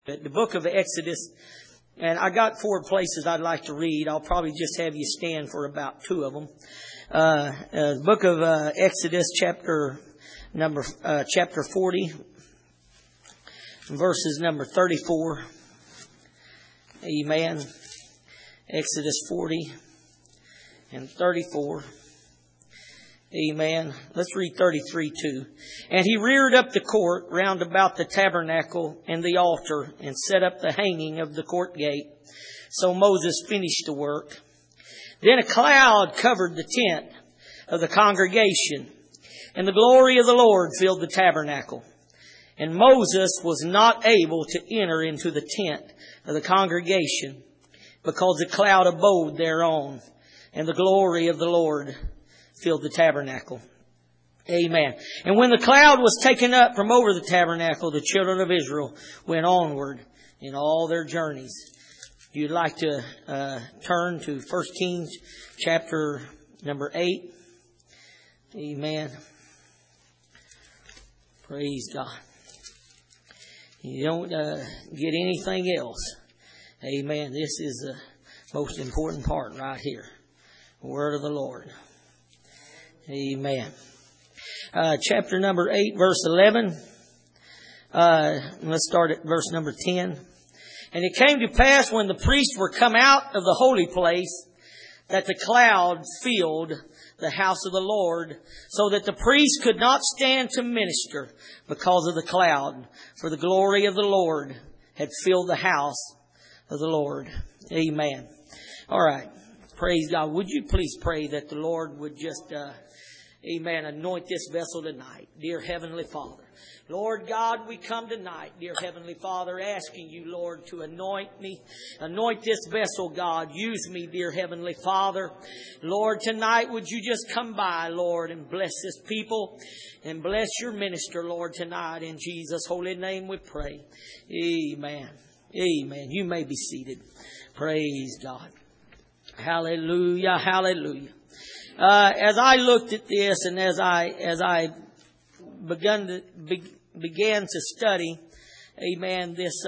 The book of Exodus, and I got 4 places I'd like to read. I'll probably just have you stand for about 2 of them. The book of Exodus, chapter 40, verses number 34. Amen. Exodus 40 and 34. Amen. Let's read 33 too. And he reared up the court round about the tabernacle and the altar, and set up the hanging of the court gate. So Moses finished the work. Then a cloud covered the tent of the congregation, and the glory of the Lord filled the tabernacle. And Moses was not able to enter into the tent of the congregation, because the cloud abode thereon, and the glory of the Lord filled the tabernacle. Amen. And when the cloud was taken up from over the tabernacle, the children of Israel went onward in all their journeys. If you'd like to turn to 1 Kings chapter number 8. Amen. Praise God. You don't get anything else. Amen. This is the most important part right here. The word of the Lord. Amen. Chapter number 8, verse 11. Let's start at verse number 10. And it came to pass when the priests were come out of the holy place, that the cloud filled the house of the Lord, so that the priests could not stand to minister because of the cloud. For the glory of the Lord had filled the house of the Lord. Amen. All right. Praise God. Would you please pray that the Lord would just, amen, anoint this vessel tonight. Dear Heavenly Father. Lord God, we come tonight, dear Heavenly Father, asking you, Lord, to anoint me. Anoint this vessel, God. Use me, dear Heavenly Father. Lord, tonight would you just come by, Lord, and bless this people and bless your minister, Lord, tonight. In Jesus' holy name we pray. Amen. Amen. You may be seated. Praise God. Hallelujah. Hallelujah. As I looked at this, and as I began to study, amen, this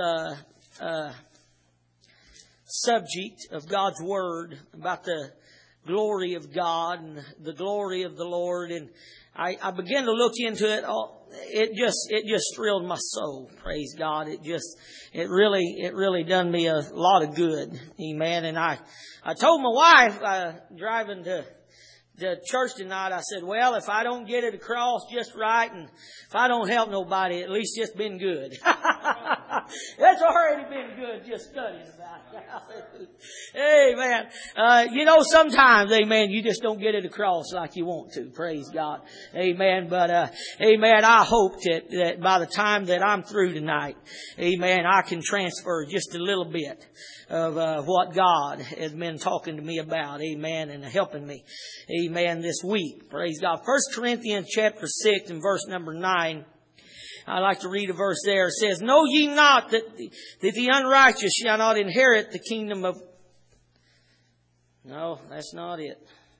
subject of God's Word about the glory of God and the glory of the Lord, and I began to look into it. It just thrilled my soul. Praise God. It really done me a lot of good. Amen. And I told my wife, driving to the church tonight, I said, well, if I don't get it across just right, and if I don't help nobody, at least it's been good. That's already been good, just studying about it. Amen. Sometimes, amen, you just don't get it across like you want to. Praise God. Amen. But, amen, I hope that by the time that I'm through tonight, amen, I can transfer just a little bit of what God has been talking to me about, amen, and helping me, amen, this week. Praise God. 1 Corinthians chapter 6 and verse number 9. I like to read a verse there. It says, know ye not that the unrighteous shall not inherit the kingdom of... No, that's not it.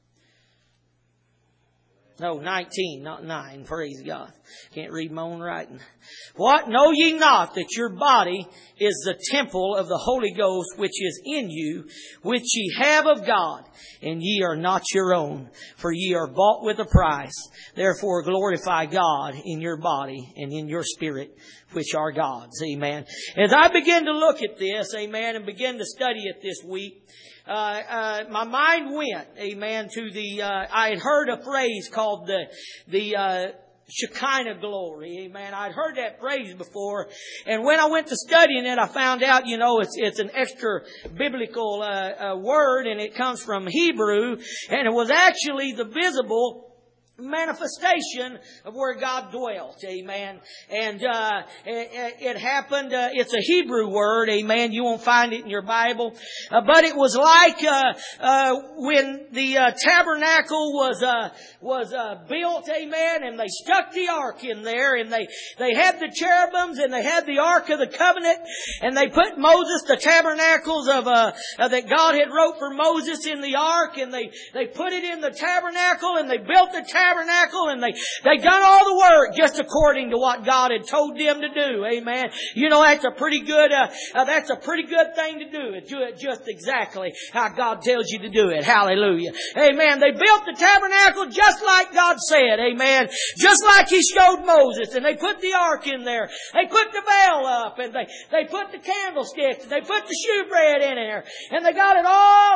No, 19, not 9. Praise God. Can't read my own writing. What? Know ye not that your body is the temple of the Holy Ghost, which is in you, which ye have of God, and ye are not your own, for ye are bought with a price. Therefore glorify God in your body and in your spirit, which are God's. Amen. As I begin to look at this, amen, and begin to study it this week, my mind went, amen, to I had heard a phrase called the Shekinah glory, amen. I'd heard that phrase before, and when I went to studying it, I found out, it's an extra biblical word, and it comes from Hebrew, and it was actually the visible manifestation of where God dwelt, amen. And it happened, it's a Hebrew word, amen. You won't find it in your Bible, but it was like when the tabernacle was built, amen, and they stuck the ark in there, and they had the cherubims, and they had the ark of the covenant, and they put Moses, the tabernacles that God had wrote for Moses in the ark, and they put it in the tabernacle, and they built the tabernacle tabernacle and they done all the work just according to what God had told them to do. Amen. You know, that's a pretty good thing to do. Do it just exactly how God tells you to do it. Hallelujah. Amen. They built the tabernacle just like God said. Amen. Just like He showed Moses. And they put the ark in there. They put the veil up. And they put the candlesticks. They put the shewbread in there. And they got it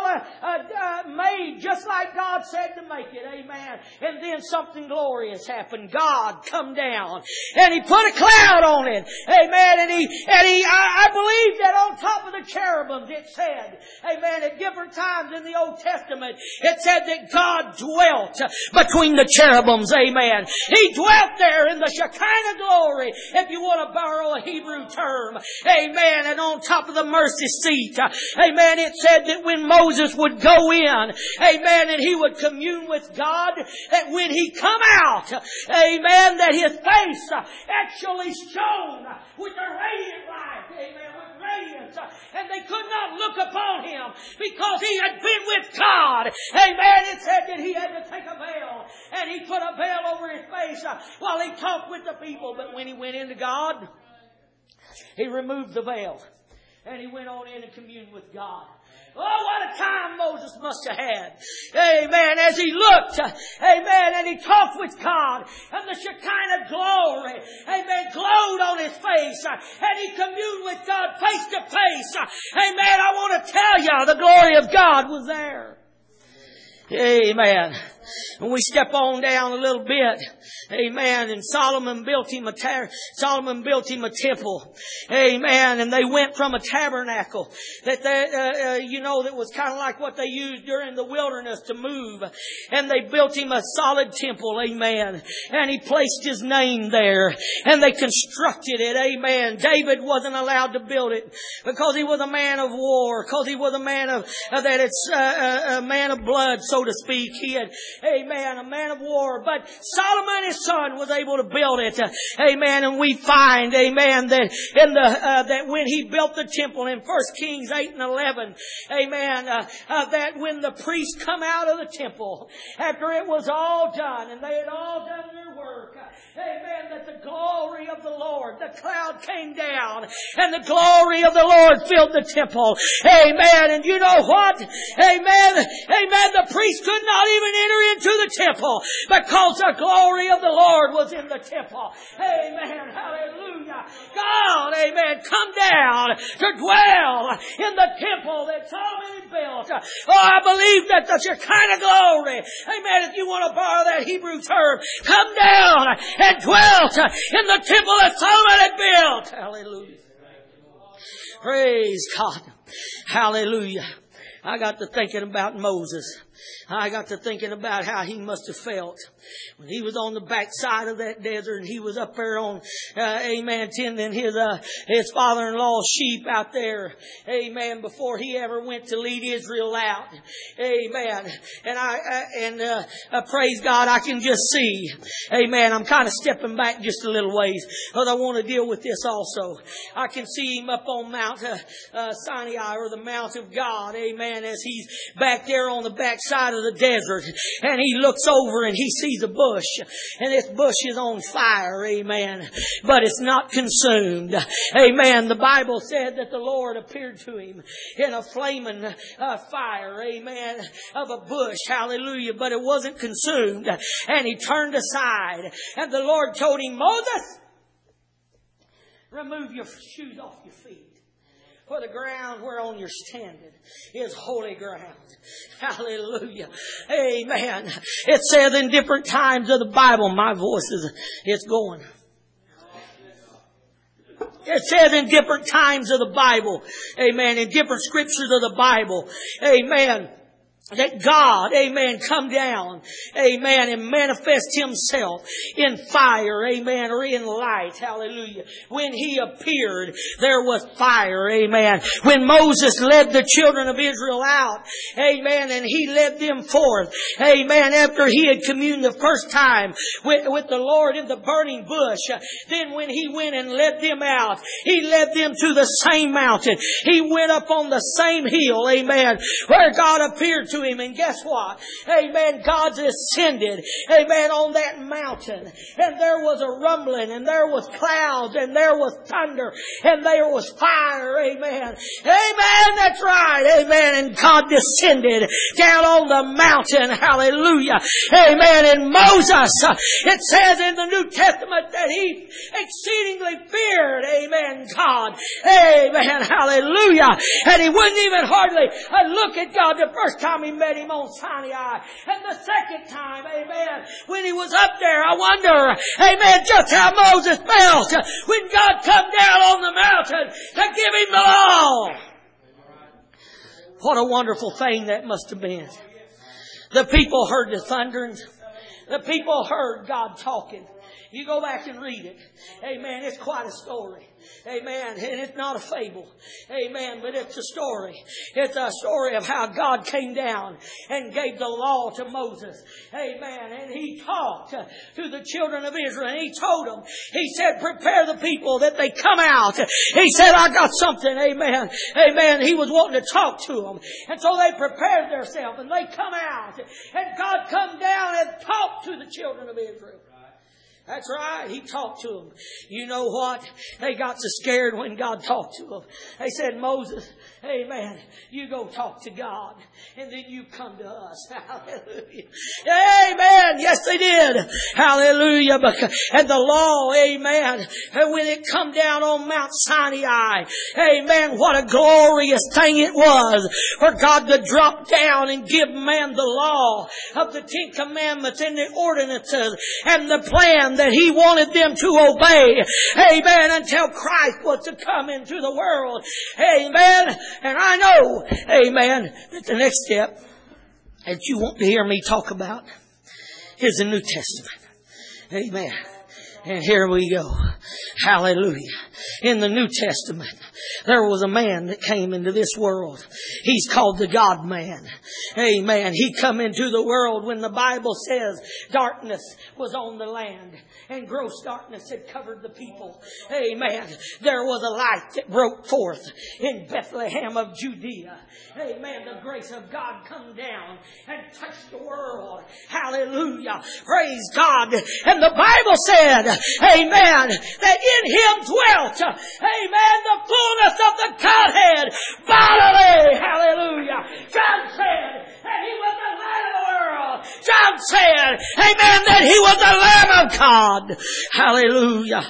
all made just like God said to make it. Amen. And then something glorious happened. God come down. And He put a cloud on it. Amen. And I believe that on top of the cherubims it said, amen, at different times in the Old Testament, it said that God dwelt between the cherubims. Amen. He dwelt there in the Shekinah glory, if you want to borrow a Hebrew term. Amen. And on top of the mercy seat, amen, it said that when Moses would go in, amen, and he would commune with God, that when he come out, amen, that his face actually shone with a radiant light. Amen. With radiance. And they could not look upon him because he had been with God. Amen. It said that he had to take a veil. And he put a veil over his face while he talked with the people. But when he went into God, he removed the veil. And he went on in and communed with God. Oh, what a time Moses must have had. Amen. As he looked, amen, and he talked with God, and the Shekinah glory, amen, glowed on his face, and he communed with God face to face. Amen. I want to tell you, the glory of God was there. Amen. When we step on down a little bit, amen, and Solomon built him a temple, amen, and they went from a tabernacle that that was kind of like what they used during the wilderness to move, and they built him a solid temple, amen, and he placed his name there, and they constructed it, amen. David wasn't allowed to build it because he was a man of war, because he was a man of a man of blood, so to speak. He had, amen, a man of war. But Solomon, his son, was able to build it. Amen. And we find, amen, that that when he built the temple in 1 Kings 8 and 11, amen, that when the priests come out of the temple, after it was all done, and they had all done their work, amen, that the glory of the Lord, the cloud came down, and the glory of the Lord filled the temple. Amen. And you know what? Amen. Amen. The priest could not even enter into the temple because the glory of the Lord was in the temple. Amen. Hallelujah. God, amen, come down to dwell in the temple that Solomon had built. Oh, I believe that the Shekinah glory, amen, if you want to borrow that Hebrew term, come down and dwelt in the temple that Solomon had built. Hallelujah. Praise God. Hallelujah. I got to thinking about Moses. I got to thinking about how he must have felt when he was on the backside of that desert and he was up there on, amen, tending his father-in-law's sheep out there, amen, before he ever went to lead Israel out, amen. And praise God, I can just see, amen, I'm kind of stepping back just a little ways because I want to deal with this also. I can see him up on Mount Sinai, or the Mount of God, amen, as he's back there on the backside of the desert, and he looks over and he sees a bush, and this bush is on fire, amen, but it's not consumed, amen. The Bible said that the Lord appeared to him in a flaming fire, amen, of a bush, hallelujah, but it wasn't consumed, and he turned aside, and the Lord told him, Moses, remove your shoes off your feet. For the ground whereon you're standing is holy ground. Hallelujah. Amen. It says in different times of the Bible, my voice is going. It says in different times of the Bible, amen, in different scriptures of the Bible, amen, that God, amen, come down, amen, and manifest Himself in fire, amen, or in light, hallelujah. When He appeared, there was fire, amen. When Moses led the children of Israel out, amen, and he led them forth, amen, after he had communed the first time with the Lord in the burning bush, then when he went and led them out, he led them to the same mountain. He went up on the same hill, amen, where God appeared to to him. And guess what? Amen. God ascended, amen, on that mountain. And there was a rumbling, and there was clouds, and there was thunder, and there was fire. Amen. Amen. That's right. Amen. And God descended down on the mountain. Hallelujah. Amen. And Moses, it says in the New Testament that he exceedingly feared, amen, God. Amen. Hallelujah. And he wouldn't even hardly look at God the first time he met him on Sinai. And the second time, amen, when he was up there, I wonder, amen, just how Moses felt when God come down on the mountain to give him the law. What a wonderful thing that must have been. The people heard the thunderings. The people heard God talking. You go back and read it. Amen. It's quite a story. Amen. And it's not a fable. Amen. But it's a story. It's a story of how God came down and gave the law to Moses. Amen. And he talked to the children of Israel. And he told them, he said, prepare the people that they come out. He said, I got something. Amen. Amen. He was wanting to talk to them. And so they prepared themselves and they come out. And God come down and talked to the children of Israel. That's right. He talked to them. You know what? They got so scared when God talked to them. They said, Moses, amen, you go talk to God and then you come to us. Hallelujah. Amen. Yes, they did. Hallelujah. And the law, amen, and when it come down on Mount Sinai, amen, what a glorious thing it was for God to drop down and give man the law of the 10 Commandments and the ordinances and the plan that He wanted them to obey. Amen. Until Christ was to come into the world. Amen. And I know, amen, that the next step that you want to hear me talk about is the New Testament. Amen. And here we go. Hallelujah. In the New Testament, there was a man that came into this world. He's called the God-man. Amen. He come into the world when the Bible says darkness was on the land and gross darkness had covered the people. Amen. There was a light that broke forth in Bethlehem of Judea. Amen. The grace of God come down and touched the world. Hallelujah. Praise God. And the Bible said, amen, that in Him dwelt, amen, the fullness of the Godhead bodily. Hallelujah. John said that He was the light of the world. John said, amen, that He was the Lamb of God. Hallelujah.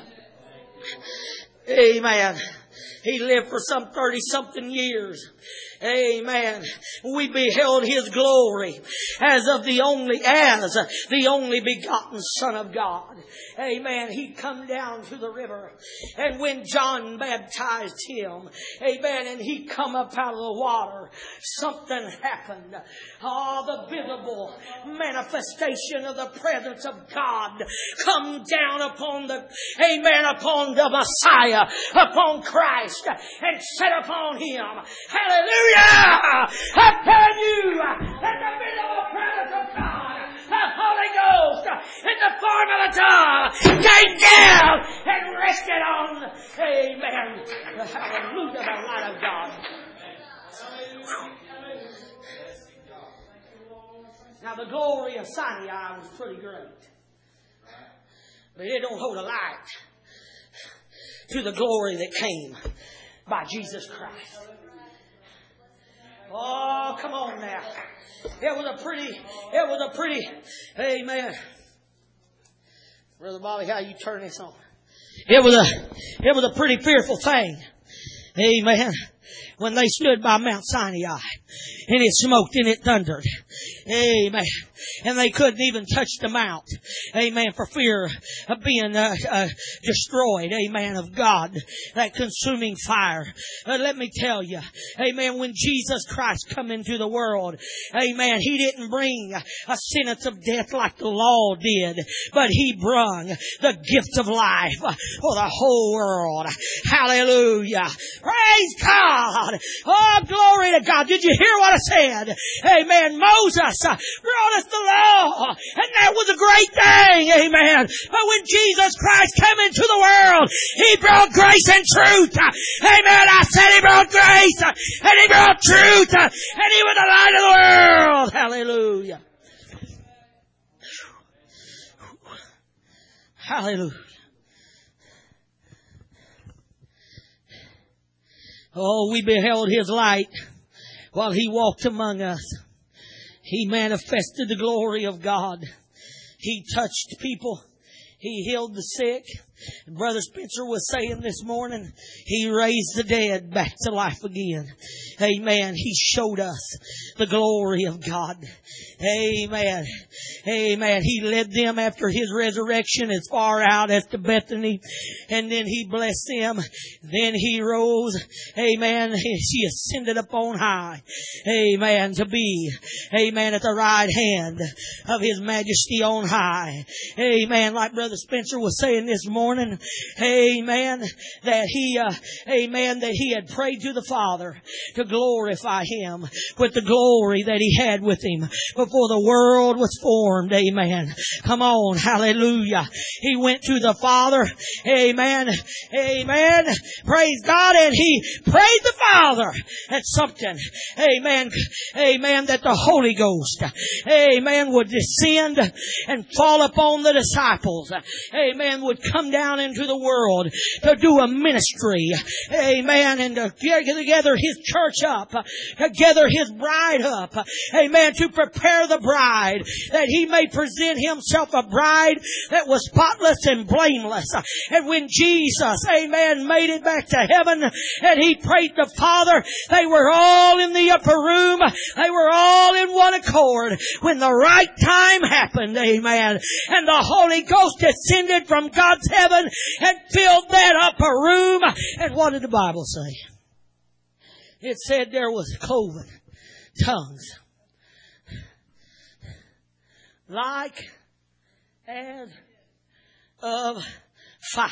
Amen. He lived for some 30-something years. Amen. We beheld His glory as the only begotten Son of God. Amen. He come down to the river. And when John baptized Him, amen, and he come up out of the water, something happened. The visible manifestation of the presence of God come down upon upon the Messiah, upon Christ, and set upon Him. Hallelujah. I'm telling you, in the visible presence of God, the Holy Ghost, in the form of a dove, came down and rested on, amen, hallelujah, the light of God. Now the glory of Sinai was pretty great, but it don't hold a light to the glory that came by Jesus Christ. Oh, come on now. It was a pretty, amen. Brother Bobby, how you turn this on? It was a pretty fearful thing. Amen. When they stood by Mount Sinai and it smoked and it thundered. Amen. And they couldn't even touch the mount. Amen. For fear of being destroyed. Amen. Of God. That consuming fire. Let me tell you. Amen. When Jesus Christ come into the world. Amen. He didn't bring a sentence of death like the law did. But He brung the gift of life for the whole world. Hallelujah. Praise God. Oh, glory to God. Did you hear what I said? Amen. Moses brought us the law, and that was a great thing. Amen. But when Jesus Christ came into the world, He brought grace and truth. Amen. I said He brought grace, and He brought truth, and He was the light of the world. Hallelujah. Oh, we beheld His light while He walked among us. He manifested the glory of God. He touched people. He healed the sick. Brother Spencer was saying this morning, He raised the dead back to life again. Amen. He showed us the glory of God. Amen. Amen. He led them after His resurrection as far out as to Bethany. And then He blessed them. Then He rose. Amen. He ascended up on high. Amen. To be, amen, at the right hand of His majesty on high. Amen. Like Brother Spencer was saying this morning, amen, that he had prayed to the Father to glorify Him with the glory that He had with Him before the world was formed. Amen. Come on. Hallelujah. He went to the Father. Amen. Amen. Praise God. And He prayed the Father at something. Amen. Amen. That the Holy Ghost, amen, would descend and fall upon the disciples. Amen. Would come down into the world to do a ministry. Amen. And to gather His church up, to gather His bride up. Amen. To prepare the bride that He may present Himself a bride that was spotless and blameless. And when Jesus, amen, made it back to heaven and He prayed the Father, they were all in the upper room. They were all in one accord when the right time happened. Amen. And the Holy Ghost descended from God's heaven and filled that upper room. And what did the Bible say? It said there was cloven tongues like as of fire.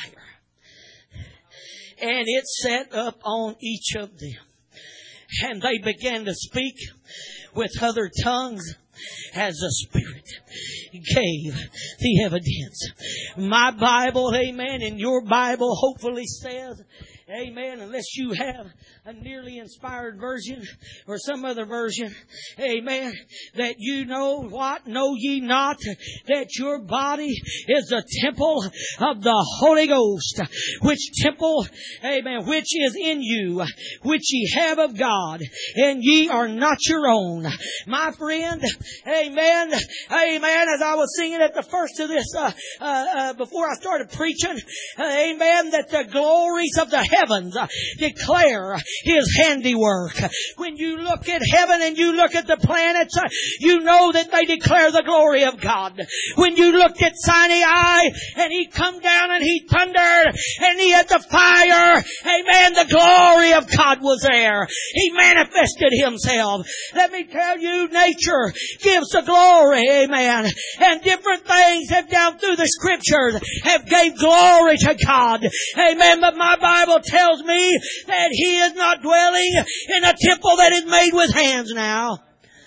And it set up on each of them. And they began to speak with other tongues as the Spirit gave the evidence. My Bible, amen, and your Bible hopefully says, amen, unless you have a nearly inspired version or some other version, amen, that you know what? Know ye not that your body is the temple of the Holy Ghost, which temple, amen, which is in you, which ye have of God, and ye are not your own. My friend, amen, amen, as I was singing at the first of this, before I started preaching, amen, that the glories of the heavens declare His handiwork. When you look at heaven and you look at the planets, you know that they declare the glory of God. When you looked at Sinai and He come down and He thundered and He had the fire, amen, the glory of God was there. He manifested Himself. Let me tell you, nature gives the glory, amen. And different things have down through the Scriptures have gave glory to God. Amen. But my Bible tells me that He is not dwelling in a temple that is made with hands now.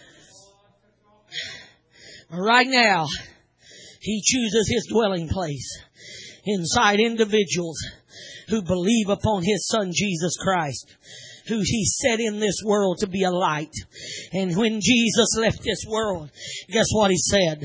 Right now, He chooses His dwelling place inside individuals who believe upon His Son Jesus Christ, who He set in this world to be a light. And when Jesus left this world, guess what He said?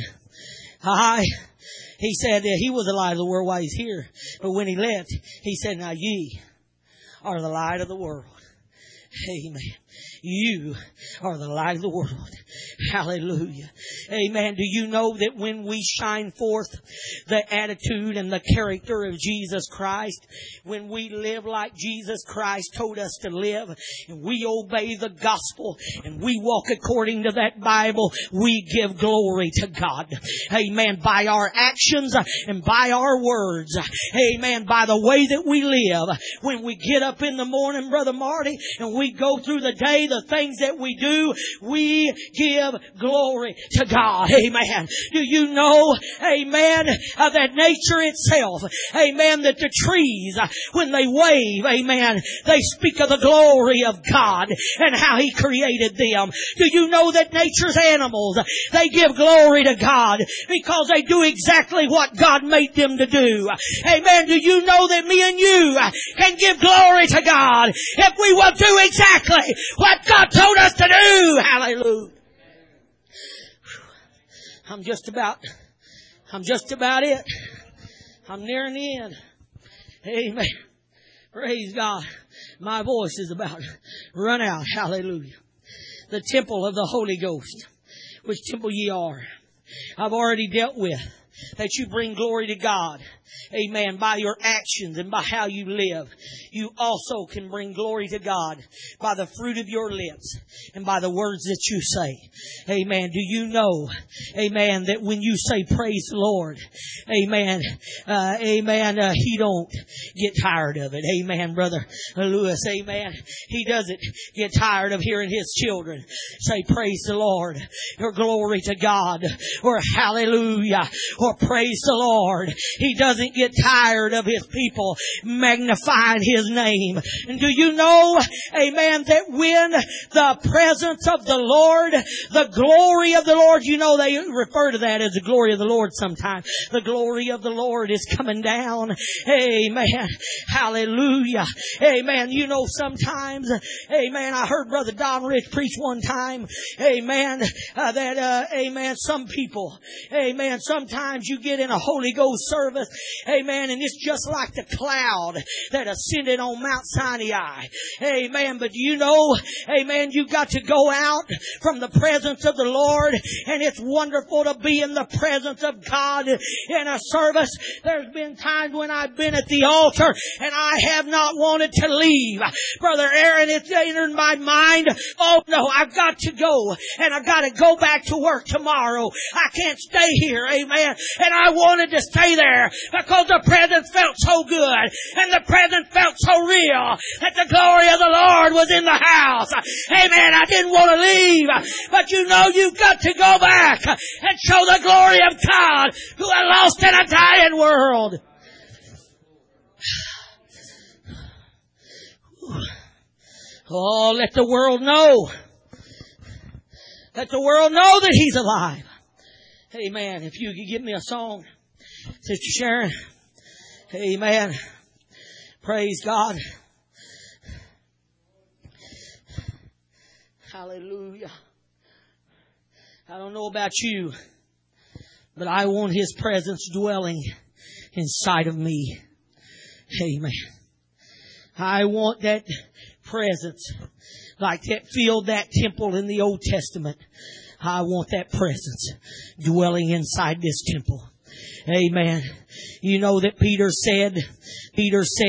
He said that He was the light of the world while He's here. But when He left, He said, now ye are the light of the world. Amen. You are the light of the world. Hallelujah. Amen. Do you know that when we shine forth the attitude and the character of Jesus Christ, when we live like Jesus Christ told us to live, and we obey the gospel, and we walk according to that Bible, we give glory to God. Amen. By our actions and by our words. Amen. By the way that we live. When we get up in the morning, Brother Marty, and we go through the day, the things that we do, we give glory to God. Amen. Do you know, amen, that nature itself, amen, that the trees, when they wave, amen, they speak of the glory of God and how He created them. Do you know that nature's animals, they give glory to God because they do exactly what God made them to do. Amen. Do you know that me and you can give glory to God if we will do exactly what God told us to do? Hallelujah. I'm just about it. I'm nearing the end. Amen. Praise God. My voice is about to run out. Hallelujah. The temple of the Holy Ghost, which temple ye are. I've already dealt with that you bring glory to God. Amen. By your actions and by how you live. You also can bring glory to God by the fruit of your lips and by the words that you say. Amen. Do you know, amen, that when you say praise the Lord, amen, He don't get tired of it. Amen, Brother Lewis. Amen. He doesn't get tired of hearing His children say praise the Lord or glory to God or hallelujah or praise the Lord. He doesn't get tired of His people magnifying His name. And do you know, amen, that when the presence of the Lord, the glory of the Lord, you know they refer to that as the glory of the Lord sometimes. The glory of the Lord is coming down. Amen. Hallelujah. Amen. You know sometimes, amen, I heard Brother Don Rich preach one time, amen, amen, some people, amen, sometimes you get in a Holy Ghost service, amen, and it's just like the cloud that ascended on Mount Sinai. Amen. But you know, amen, you've got to go out from the presence of the Lord, and it's wonderful to be in the presence of God in a service. There's been times when I've been at the altar and I have not wanted to leave. Brother Aaron, it's entered my mind, oh no, I've got to go, and I've got to go back to work tomorrow. I can't stay here. Amen. And I wanted to stay there because the presence felt so good and the presence felt so real that the glory of the Lord was in the house. Amen. I didn't want to leave, but you know you've got to go back and show the glory of God to a lost and a dying world. Oh, let the world know. Let the world know that He's alive. Amen. If you could give me a song, Sister Sharon. Amen. Praise God. Hallelujah. I don't know about you, but I want His presence dwelling inside of me. Amen. I want that presence like that filled that temple in the Old Testament. I want that presence dwelling inside this temple. Amen. You know that Peter said,